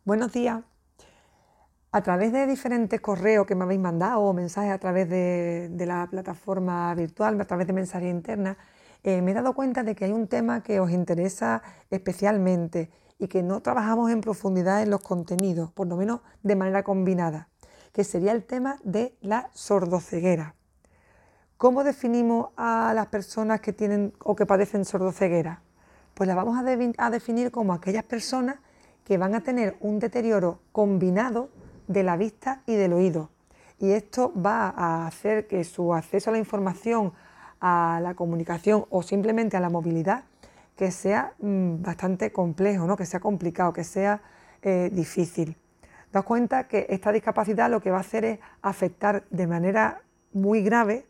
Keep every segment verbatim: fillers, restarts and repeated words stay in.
Buenos días. A través de diferentes correos que me habéis mandado o mensajes a través de, de la plataforma virtual, a través de mensajería interna, eh, me he dado cuenta de que hay un tema que os interesa especialmente y que no trabajamos en profundidad en los contenidos, por lo menos de manera combinada, que sería el tema de la sordoceguera. ¿Cómo definimos a las personas que tienen o que padecen sordoceguera? Pues las vamos a, de, a definir como aquellas personas que van a tener un deterioro combinado de la vista y del oído. Y esto va a hacer que su acceso a la información, a la comunicación o simplemente a la movilidad, que sea mmm, bastante complejo, ¿no? Que sea complicado, que sea eh, difícil. Daos cuenta que esta discapacidad lo que va a hacer es afectar de manera muy grave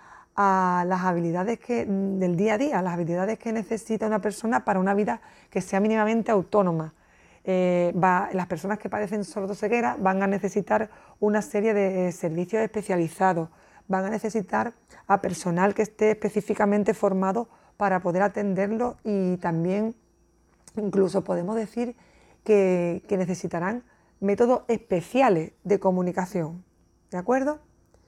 a las habilidades que, del día a día, las habilidades que necesita una persona para una vida que sea mínimamente autónoma. Eh, va, las personas que padecen sordoceguera van a necesitar una serie de servicios especializados, van a necesitar a personal que esté específicamente formado para poder atenderlo y también incluso podemos decir que, que necesitarán métodos especiales de comunicación, ¿de acuerdo?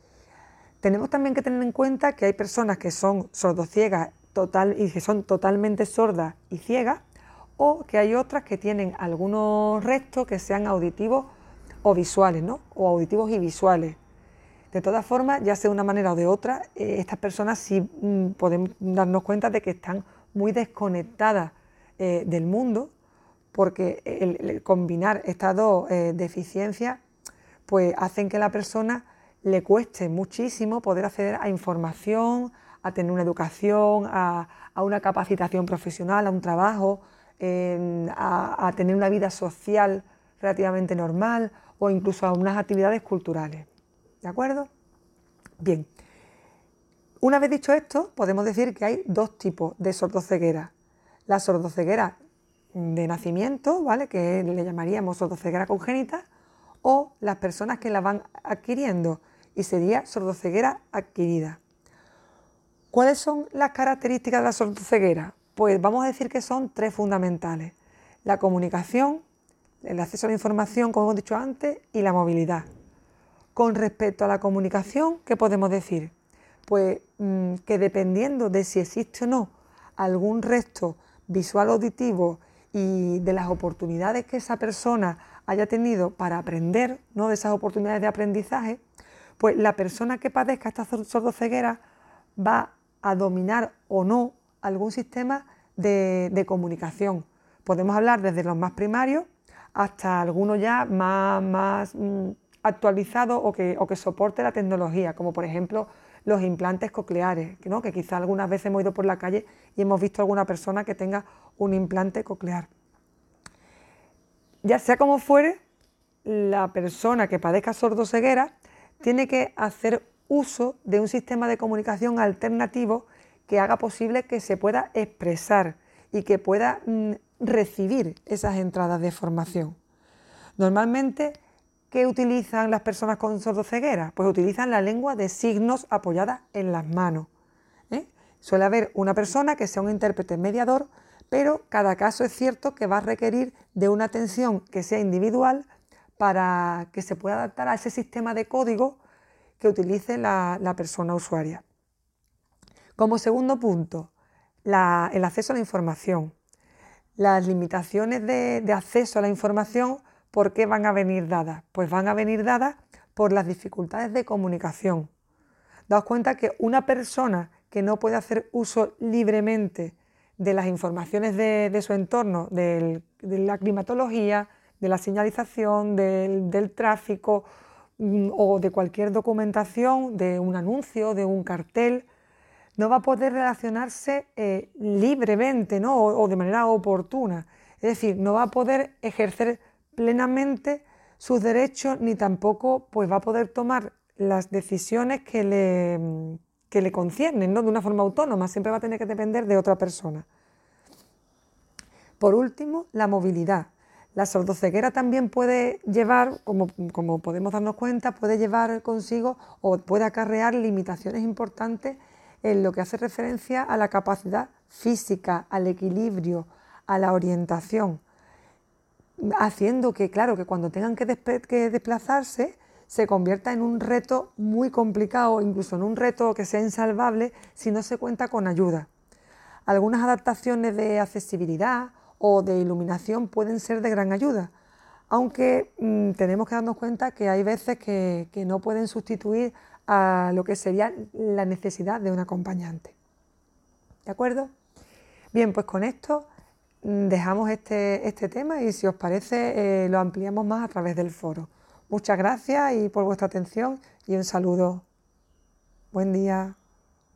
Tenemos también que tener en cuenta que hay personas que son sordociegas total, y que son totalmente sordas y ciegas, o que hay otras que tienen algunos restos que sean auditivos o visuales, ¿no? O auditivos y visuales. De todas formas, ya sea de una manera o de otra, eh, estas personas sí mm, podemos darnos cuenta de que están muy desconectadas eh, del mundo, porque el, el combinar estas dos eh, deficiencias pues hacen que la persona le cueste muchísimo poder acceder a información, a tener una educación, a, a una capacitación profesional, a un trabajo, eh, a, a tener una vida social relativamente normal o incluso a unas actividades culturales. ¿De acuerdo? Bien. Una vez dicho esto, podemos decir que hay dos tipos de sordoceguera. La sordoceguera de nacimiento, ¿vale? Que le llamaríamos sordoceguera congénita, o las personas que la van adquiriendo, y sería sordoceguera adquirida. ¿Cuáles son las características de la sordoceguera? Pues vamos a decir que son tres fundamentales: la comunicación, el acceso a la información, como hemos dicho antes, y la movilidad. Con respecto a la comunicación, ¿qué podemos decir? Pues mmm, que dependiendo de si existe o no algún resto visual auditivo y de las oportunidades que esa persona haya tenido para aprender, ¿no? De esas oportunidades de aprendizaje, pues la persona que padezca esta sordoceguera va a dominar o no algún sistema de, de comunicación. Podemos hablar desde los más primarios hasta algunos ya más, más mmm, actualizados o que, o que soporte la tecnología, como por ejemplo los implantes cocleares, ¿no? Que quizá algunas veces hemos ido por la calle y hemos visto a alguna persona que tenga un implante coclear. Ya sea como fuere, la persona que padezca sordoceguera tiene que hacer uso de un sistema de comunicación alternativo que haga posible que se pueda expresar y que pueda mm, recibir esas entradas de formación. Normalmente, ¿qué utilizan las personas con sordoceguera? Pues utilizan la lengua de signos apoyada en las manos. ¿eh? Suele haber una persona que sea un intérprete mediador, pero cada caso es cierto que va a requerir de una atención que sea individual para que se pueda adaptar a ese sistema de código que utilice la, la persona usuaria. Como segundo punto, la, el acceso a la información. Las limitaciones de, de acceso a la información, ¿por qué van a venir dadas? Pues van a venir dadas por las dificultades de comunicación. Daos cuenta que una persona que no puede hacer uso libremente de las informaciones de, de su entorno, del, de la climatología, de la señalización, del, del tráfico mm, o de cualquier documentación, de un anuncio, de un cartel, no va a poder relacionarse eh, libremente, ¿no? o, o de manera oportuna. Es decir, no va a poder ejercer plenamente sus derechos ni tampoco pues, va a poder tomar las decisiones que le, que le conciernen, ¿no? De una forma autónoma, siempre va a tener que depender de otra persona. Por último, la movilidad. La sordoceguera también puede llevar, como, como podemos darnos cuenta, puede llevar consigo o puede acarrear limitaciones importantes en lo que hace referencia a la capacidad física, al equilibrio, a la orientación. haciendo que, claro, que cuando tengan que, que desplazarse se convierta en un reto muy complicado, incluso en un reto que sea insalvable si no se cuenta con ayuda. Algunas adaptaciones de accesibilidad o de iluminación pueden ser de gran ayuda, aunque mmm, tenemos que darnos cuenta que hay veces que, que no pueden sustituir a lo que sería la necesidad de un acompañante. ¿De acuerdo? Bien, pues con esto mmm, dejamos este, este tema y si os parece eh, lo ampliamos más a través del foro. Muchas gracias y por vuestra atención y un saludo. Buen día.